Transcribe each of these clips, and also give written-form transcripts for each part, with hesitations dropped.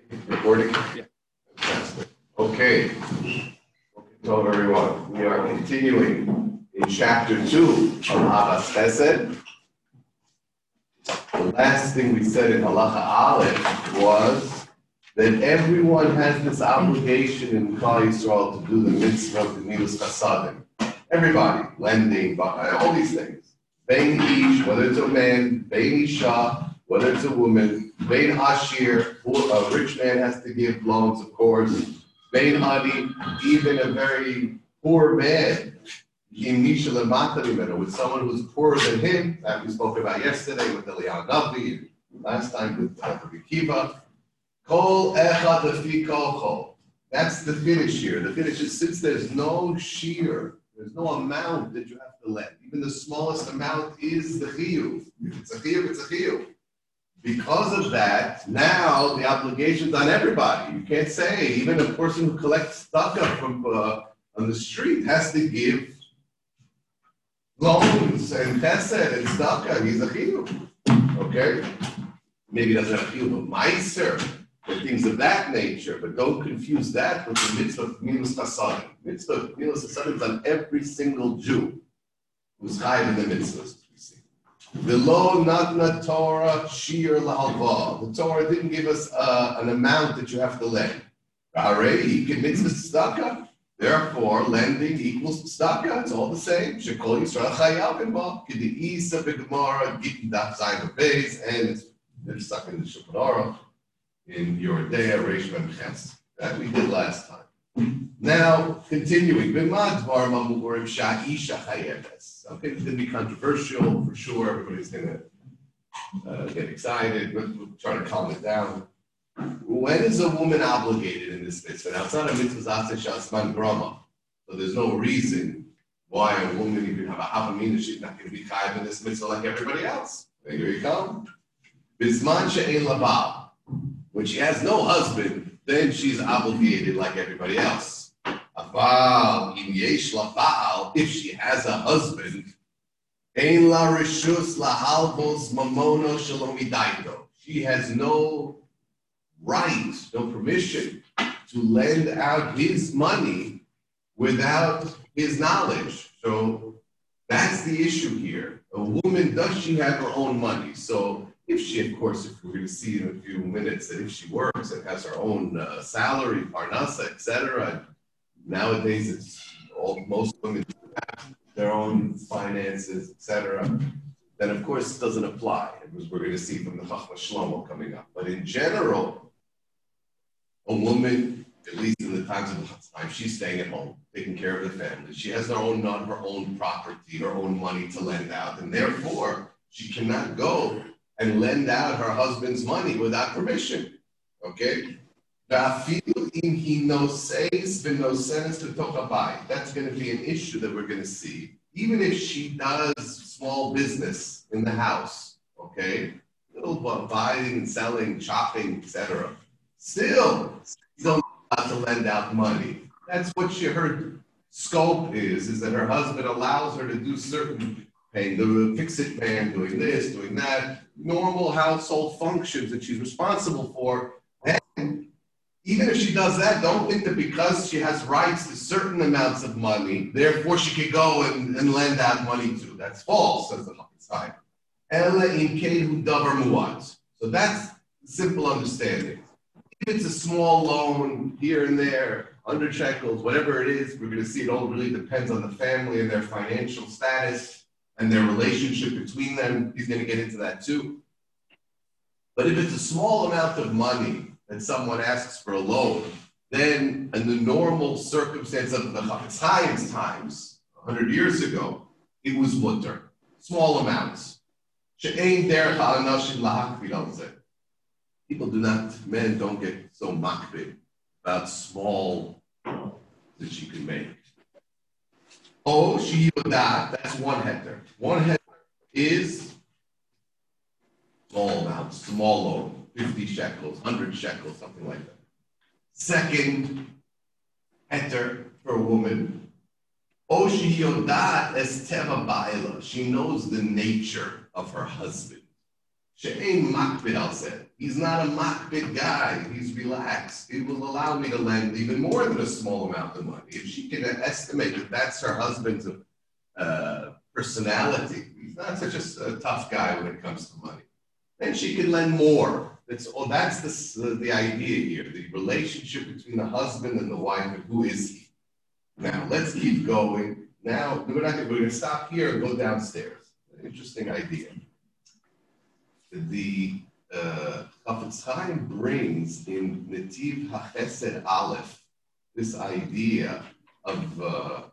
Recording? Yeah. Fantastic. Okay. Hello, everyone. We are continuing in chapter 2 of Ahavas Chesed. The last thing we said in Halacha Aleph was that everyone has this obligation in Klal Yisrael to do the mitzvah of the Milas Chasadim. Everybody, lending, all these things. Bein Ish, whether it's a man, Bein Isha, whether it's a woman, Bein Ashir, a rich man has to give loans, of course. Bein Ani, even a very poor man, with someone who's poorer than him, that we spoke about yesterday with Eliyahu Navi, last time with Rabbi Kiva. Kol echad lefi kol kol. That's the finish here. The finish is since there's no shear, there's no amount that you have to lend. Even the smallest amount is the chiyuv. If it's a chiyuv, it's a chiyuv. Because of that, now the obligation's on everybody. You can't say even a person who collects tzedakah from on the street has to give loans and chesed and tzedakah. He's a chiyuv. Okay? Maybe he doesn't have a chiyuv of meiser and things of that nature, but don't confuse that with the mitzvah of Milas Chasadim. Mitzvah of Milas Chasadim is on every single Jew who's chayav in the mitzvahs. V'lo natna Torah shir la'alva. The Torah didn't give us an amount that you have to lend. Already, mitzvah tzedakah. Therefore, lending equals tzedakah. It's all the same. Shekol Yisrael chayav involved. K'di isa b'gemara gittin daf zayin b'beis, and it's stuck in the Shulchan Aruch in Yoredeya Reish Mem Ches. That we did last time. Now, continuing. B'ma dvar ma'murim sha'isha chayeves. Okay, it's going to be controversial for sure. Everybody's going to get excited. We'll try to calm it down. When is a woman obligated in this mitzvah? Now, it's not a mitzvah zaseh shasman grama, so there's no reason why a woman even have a havamina she's not going to be chayav in this mitzvah like everybody else. Here you come. Bisman she'ein labal. When she has no husband, then she's obligated like everybody else. Aval im yesh la ba'al, if she has a husband, ein la rishus lahalvos mamono shalom idaito. She has no right, no permission to lend out his money without his knowledge. So that's the issue here. A woman, does she have her own money? So if she, of course, if we're going to see in a few minutes that if she works and has her own salary, parnasa, etc., nowadays, it's most women have their own finances, etc. Then, of course, it doesn't apply, as we're going to see from the Chachma Shlomo coming up. But in general, a woman, at least in the times of the time, she's staying at home, taking care of the family. She has her own property, her own money to lend out, and therefore, she cannot go and lend out her husband's money without permission. Okay? That's going to be an issue that we're going to see. Even if she does small business in the house, okay, little buying and selling, shopping, etc., still don't have to lend out money. That's what her scope is that her husband allows her to do certain, paying the fix-it man, doing this, doing that, normal household functions that she's responsible for. Then, even if she does that, don't think that because she has rights to certain amounts of money, therefore she can go and lend out money too. That's false, says the Chatzai. Ela in kehu davar muad. So that's simple understanding. If it's a small loan here and there, 100 shekels, whatever it is, we're going to see it all really depends on the family and their financial status and their relationship between them. He's going to get into that too. But if it's a small amount of money that someone asks for a loan, then in the normal circumstance of the Chafetz Chaim's times, 100 years ago, it was mutter, small amounts. She'ein derech ha'anashim lahakbid al zeh. People men don't get so makbid about small that you can make. Oh, she yodat, that's 1 hectare. 1 hectare is small amount, small loan. 50 shekels, 100 shekels, something like that. Second hectare for a woman. Oh, she yodat es teva ba'ila. She knows the nature of her husband. She'ain makbid al zeh. He's not a makbid guy. He's relaxed. He will allow me to lend even more than a small amount of money. If she can estimate that that's her husband's personality, he's not such a tough guy when it comes to money, then she can lend more. That's the idea here, the relationship between the husband and the wife, and who is he? Now, let's keep going. Now, we're going to stop here and go downstairs. Interesting idea. The Chafetz Chaim brings in Netiv HaChesed Aleph this idea of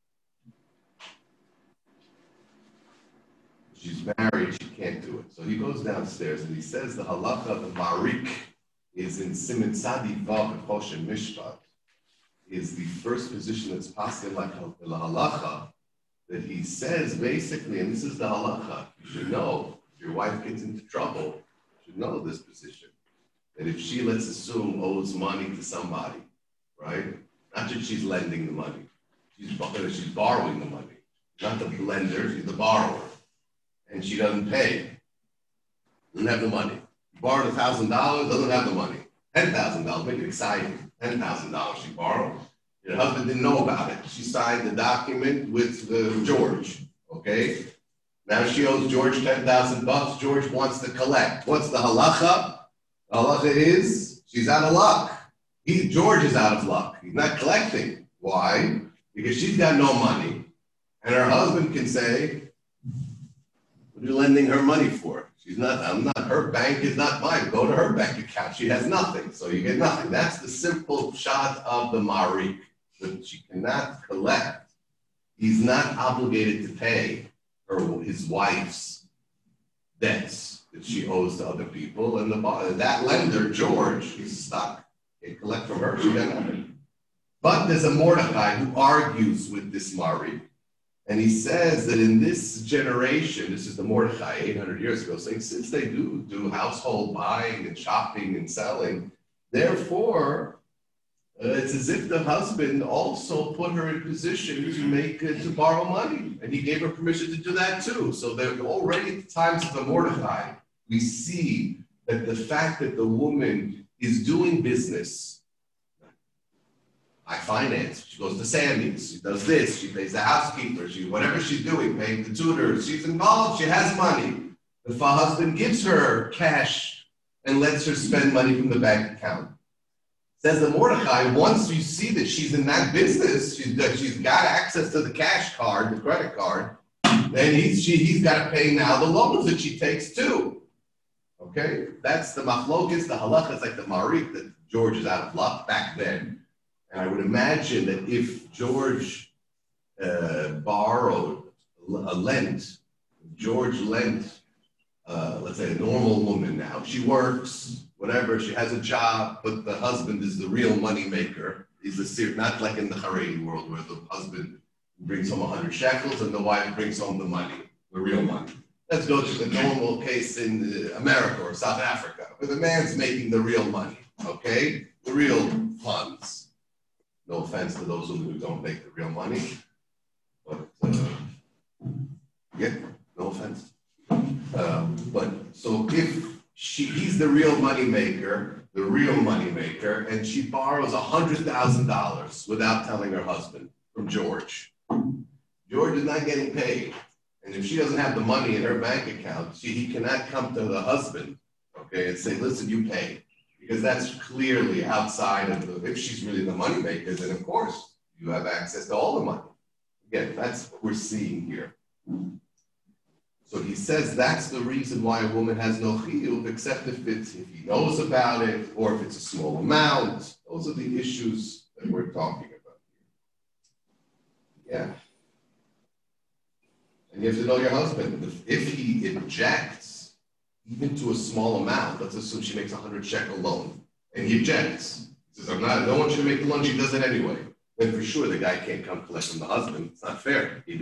she's married, she can't do it. So he goes downstairs and he says the halacha of the Marik is in Siman Tzadi Vav and Choshen Mishpat, is the first position that's possible like the halacha, that he says basically, and this is the halacha, you should know, if your wife gets into trouble, you should know this position, that if she, let's assume, owes money to somebody, right? Not that she's lending the money, she's borrowing the money. Not the lender, she's the borrower. And she doesn't pay, doesn't have the money. Borrowed $1,000, doesn't have the money. $10,000, make it exciting. $10,000 she borrowed. Her husband didn't know about it. She signed the document with George, okay? Now she owes George $10,000. George wants to collect. What's the halacha? The halacha is she's out of luck. George is out of luck. He's not collecting. Why? Because she's got no money. And her husband can say, what are you lending her money for? Her bank is not mine. Go to her bank account. She has nothing, so you get nothing. That's the simple shot of the Marik, that she cannot collect. He's not obligated to pay his wife's debts that she owes to other people. And that lender, George, he's stuck. Can't collect from her. She got nothing. But there's a Mordechai who argues with this Marik. And he says that in this generation, this is the Mordechai 800 years ago, saying since they do household buying and shopping and selling, therefore, it's as if the husband also put her in position to borrow money. And he gave her permission to do that too. So they're already at the times of the Mordechai, we see that the fact that the woman is doing business, I finance. She goes to Sammy's. She does this. She pays the housekeeper. Whatever she's doing, paying the tutors. She's involved. She has money. If her husband gives her cash and lets her spend money from the bank account, says the Mordechai, once you see that she's in that business, she's got access to the cash card, the credit card, then he's got to pay now the loans that she takes too. Okay, that's the machlokas, the halacha is like the Marik, that George is out of luck back then. And I would imagine that if George George lent, let's say a normal woman now, she works, whatever, she has a job, but the husband is the real money maker. He's not like in the Haredi world where the husband brings home 100 shekels and the wife brings home the money, the real money. Let's go to the normal case in America or South Africa, where the man's making the real money, okay? The real funds. No offense to those who don't make the real money, but yeah, no offense. But so if he's the real money maker, and she borrows $100,000 without telling her husband from George. George is not getting paid, and if she doesn't have the money in her bank account, he cannot come to the husband, okay, and say, "Listen, you pay." Because that's clearly outside of if she's really the money maker, then of course you have access to all the money. Again, that's what we're seeing here. So he says that's the reason why a woman has no chiyuv, except if he knows about it or if it's a small amount. Those are the issues that we're talking about here. Yeah. And you have to know your husband. If he objects, even to a small amount, let's assume she makes 100 shekel loan, and he objects. He says, I don't want you to make the loan, she does it anyway. Then for sure the guy can't come collect from the husband. It's not fair. He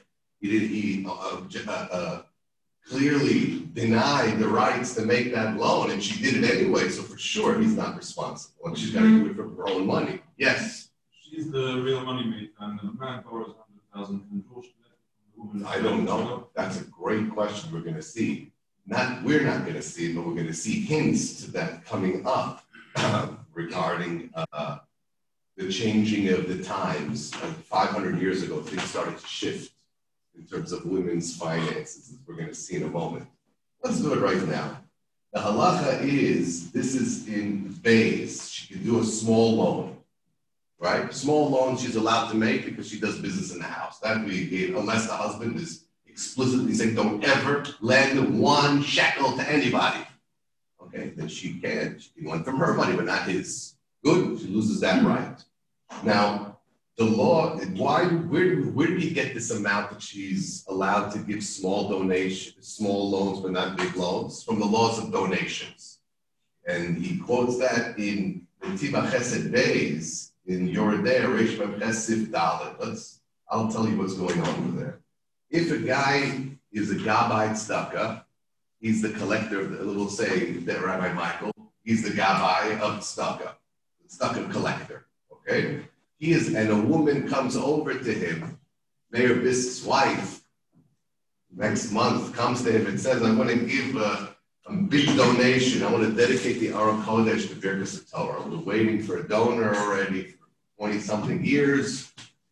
clearly denied the rights to make that loan, and she did it anyway, so for sure he's not responsible. And she's got to do it for her own money. Yes? She's the real money maker, and the man borrows 100,000 from George. I don't know. That's a great question we're going to see. we're not going to see it, but we're going to see hints to that coming up regarding the changing of the times. 500 years ago, things started to shift in terms of women's finances, as we're going to see in a moment. Let's do it right now. The halacha is, this is in Bays. She can do a small loan, right? Small loan she's allowed to make because she does business in the house. That we, unless the husband is explicitly saying, don't ever lend 1 shekel to anybody. Okay, then she can lend from her money, but not his. Good, she loses that right. Now, the law, where did he get this amount that she's allowed to give small donations, small loans, but not big loans? From the laws of donations. And he quotes that in Tiva Chesed Beis, in Yoredei, Reish Mem Chesif Dalet. I'll tell you what's going on over there. If a guy is a Gabbai Tzedakah, he's the collector of we'll say that Rabbi Michael, he's the Gabbai of Tzedakah collector, okay? And a woman comes over to him, Mayor Bisk's wife, next month comes to him and says, I want to give a big donation. I want to dedicate the Aron Kodesh to Birkas Torah. We're waiting for a donor already for 20-something years.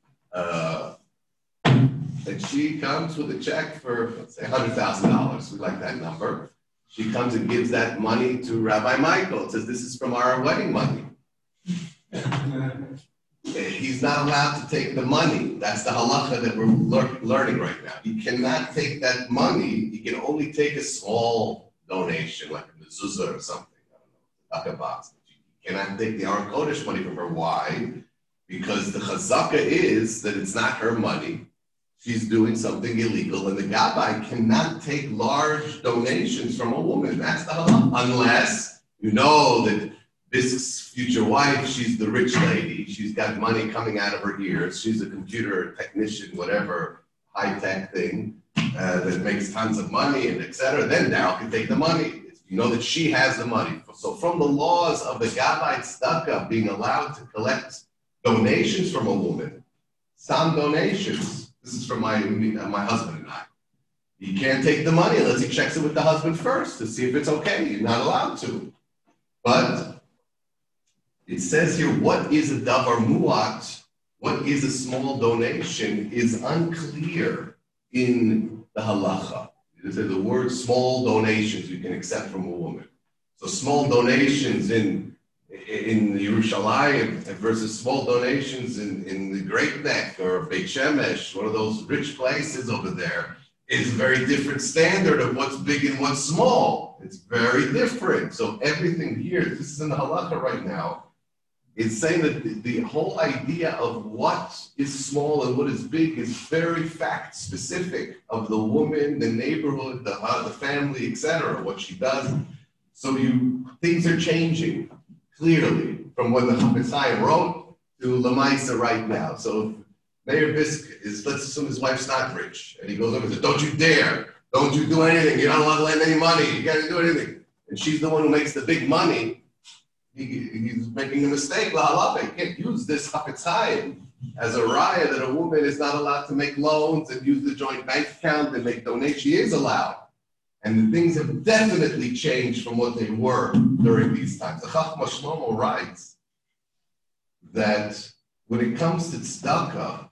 And she comes with a check for, let's say, $100,000. We like that number. She comes and gives that money to Rabbi Michael. It says, this is from our wedding money. He's not allowed to take the money. That's the halacha that we're learning right now. He cannot take that money. He can only take a small donation, like a mezuzah or something. I don't know, like a box. He cannot take the Aron Kodesh money from her. Why? Because the chazaka is that it's not her money. She's doing something illegal, and the gabbai cannot take large donations from a woman. That's the halacha. Unless you know that Bisk's future wife, she's the rich lady. She's got money coming out of her ears. She's a computer technician, whatever high-tech thing that makes tons of money and et cetera. Then Daryl can take the money. You know that she has the money. So from the laws of the Gabbai Tzedakah being allowed to collect donations from a woman, some donations, this is from my husband and I. He can't take the money unless he checks it with the husband first to see if it's okay. You're not allowed to. But it says here, what is a davar mu'at, what is a small donation, is unclear in the halacha. The word small donations you can accept from a woman. So small donations in Yerushalayim versus small donations in the Great Neck or Beit Shemesh, one of those rich places over there, is a very different standard of what's big and what's small. It's very different. So everything here, this is in the halacha right now, it's saying that the whole idea of what is small and what is big is very fact specific of the woman, the neighborhood, the family, etc. What she does. So things are changing clearly from when the Chafetz Chaim wrote to Lamaisa right now. So Mayor Bisk is, let's assume his wife's not rich, and he goes over and says, "Don't you dare! Don't you do anything! You're not allowed to lend any money. You can't do anything." And she's the one who makes the big money. He's making a mistake. You can't use this Chafetz Chaim as a raya that a woman is not allowed to make loans and use the joint bank account and make donations. She is allowed. And the things have definitely changed from what they were during these times. The Chachma Shlomo writes that when it comes to tzedakah,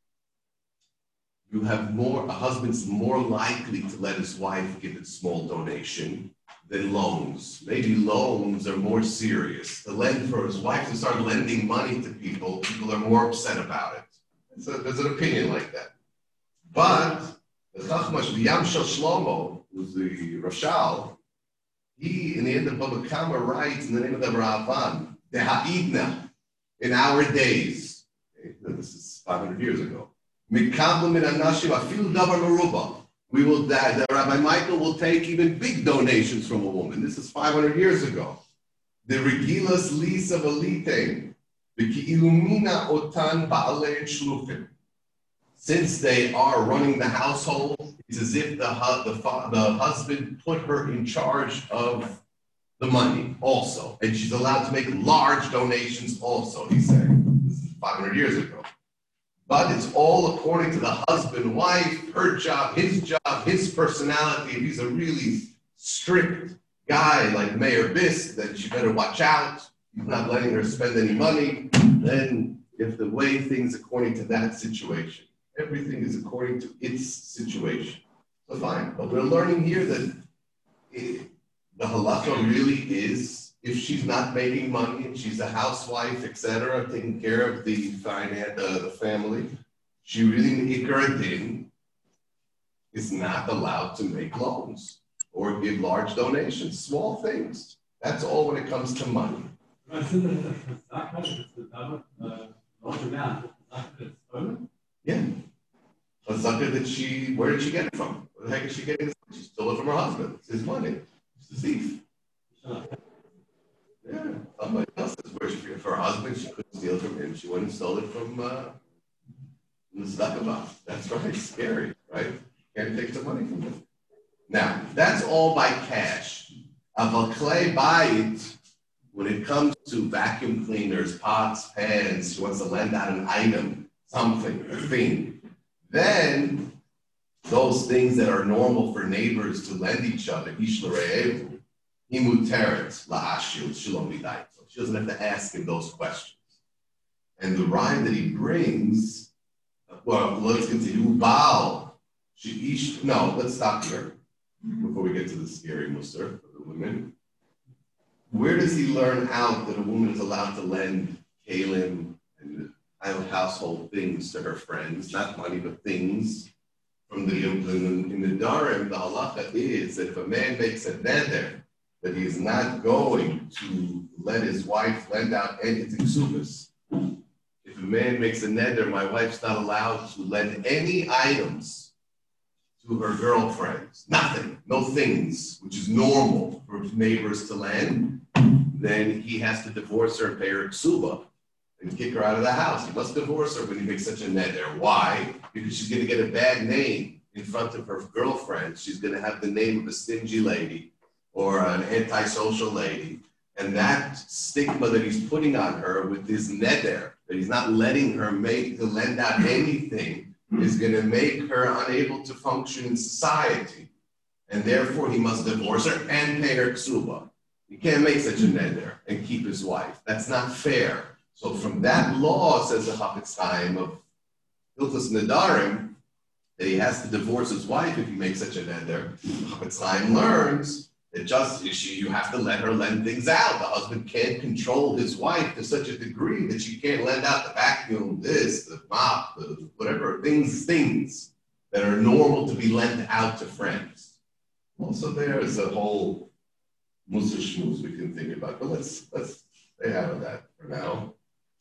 a husband's more likely to let his wife give a small donation than loans. Maybe loans are more serious. To lend for his wife to start lending money to people are more upset about it. So there's an opinion like that. But the Chachmash, the Yamshel Shlomo, who's the Rashal, he, in the end of Baba Kama, writes in the name of the Ravan, the Ha'idna, in our days, okay, this is 500 years ago, Mikablu min anashim afilu davar meruba. The Rabbi Michael will take even big donations from a woman. This is 500 years ago. The Regilas Lisa Valite, the Ki'ilumina Otan Ba'ale Shlufim. Since they are running the household, it's as if the husband put her in charge of the money also. And she's allowed to make large donations also, he's saying. This is 500 years ago. But it's all according to the husband, wife, her job, his personality. If he's a really strict guy like Mayor Bisk that she better watch out, he's not letting her spend any money, then if the way things according to that situation, everything is according to its situation. So fine, but we're learning here that the halacha really is, if she's not making money and she's a housewife, etc., taking care of the family, she really, Ikar Din, is not allowed to make loans or give large donations, small things. That's all when it comes to money. Yeah. A zakah that where did she get it from? Where the heck is she getting it from? She stole it from her husband. It's his money. She's a thief. Yeah. Somebody else is where she got it. For her husband, she couldn't steal it from him. She went and stole it from the zakah box. That's right. It's scary, right? Can't take some money from them. Now, that's all by cash. Aval klei bayit, when it comes to vacuum cleaners, pots, pans, she wants to lend out an item, something, a thing, then those things that are normal for neighbors to lend each other, ish l're'evu, imuteret la'ashil shalom midai. She doesn't have to ask him those questions. And the rhyme that he brings, well, let's continue. Baal, let's stop here before we get to the scary mussar for the women. Where does he learn out that a woman is allowed to lend kalim and household things to her friends, not money, but things? From in the Darim, the halacha is that if a man makes a neder that he is not going to let his wife lend out any ksubas. If a man makes a neder, my wife's not allowed to lend any items to her girlfriends, nothing, no things, which is normal for neighbors to lend, then he has to divorce her and pay her ksuba and kick her out of the house. He must divorce her when he makes such a neder. Why? Because she's going to get a bad name in front of her girlfriends. She's going to have the name of a stingy lady or an antisocial lady. And that stigma that he's putting on her with this neder, that he's not letting her lend out anything, is going to make her unable to function in society. And therefore, he must divorce her and pay her ksuba. He can't make such a neder and keep his wife. That's not fair. So from that law, says the Chafetz Chaim of Hilchos Nedarim, that he has to divorce his wife if he makes such a neder. Chafetz Chaim learns that you have to let her lend things out. The husband can't control his wife to such a degree that she can't lend out the vacuum, the mop, the whatever, things that are normal to be lent out to friends. Also, there is a whole mussar shmooze we can think about, but let's stay out of that for now.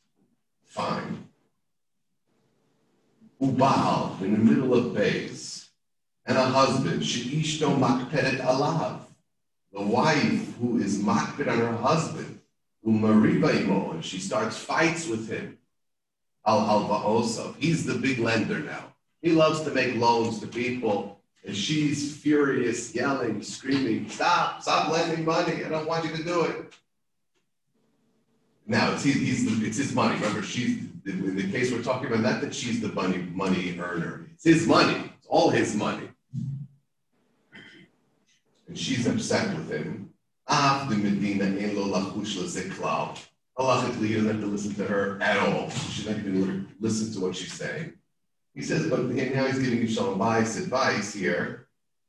Fine. Ubal, in the middle of bays, and a husband, she'ishto makperet alav, the wife who is makpid on her husband, umariba imo, and she starts fights with him. Al halva'osav, he's the big lender now. He loves to make loans to people, and she's furious, yelling, screaming, stop lending money, I don't want you to do it. Now, it's his money. Remember, in the case we're talking about, not that she's the money earner. It's his money. It's all his money. And she's upset with him. Halachically, he doesn't have to listen to her at all. She's not even listen to what she's saying. He says, but now he's giving you Shalom Bayis advice here.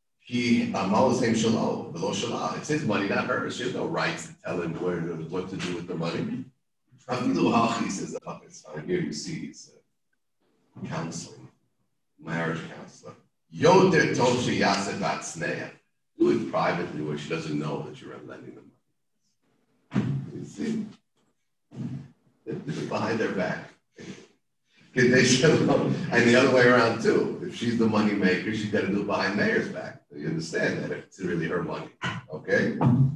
It's his money, not hers. She has no rights to tell him what to do with the money. He says, here you see he's counseling, marriage counselor. Do it privately where she doesn't know that you're lending the money. You see? Do it behind their back. And the other way around too. If she's the money maker, she's got to do it behind Mayor's back. You understand that it's really her money, okay?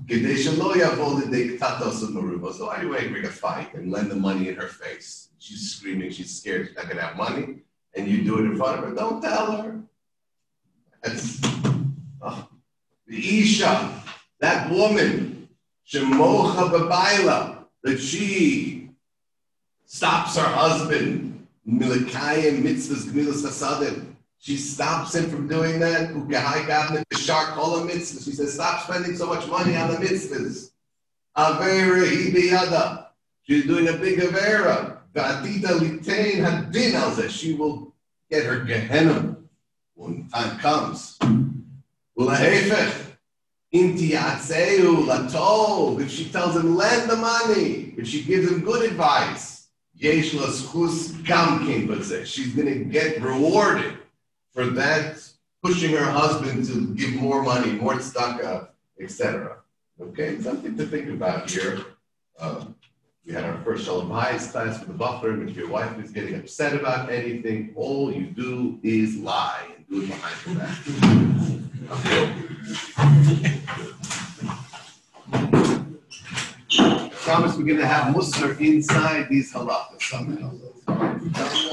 So anyway, bring a fight and lend the money in her face. She's screaming, she's scared, she's not gonna have money, and you do it in front of her. Don't tell her. That's the Isha, that woman, Shemocha Babaila, that she stops her husband, Milakayim mitzvahs gmilas hasadim. She stops him from doing that. She says, stop spending so much money on the mitzvahs. Avera ibiyada. She's doing a big avera. V'atita litain hadin al zeh. She will get her Gehenna when time comes. Ulahefech. Inti atzeu latov. If she tells him, lend the money. If she gives him good advice. Yesh la zchus gamkin b'zeh. She's going to get rewarded for that, pushing her husband to give more money, more tzedakah, etc. Okay, something to think about here. We had our first Shalom Bayis class with the buffer. If your wife is getting upset about anything, all you do is lie and do it behind her back. I promise we're going to have Musar inside these halachas somehow.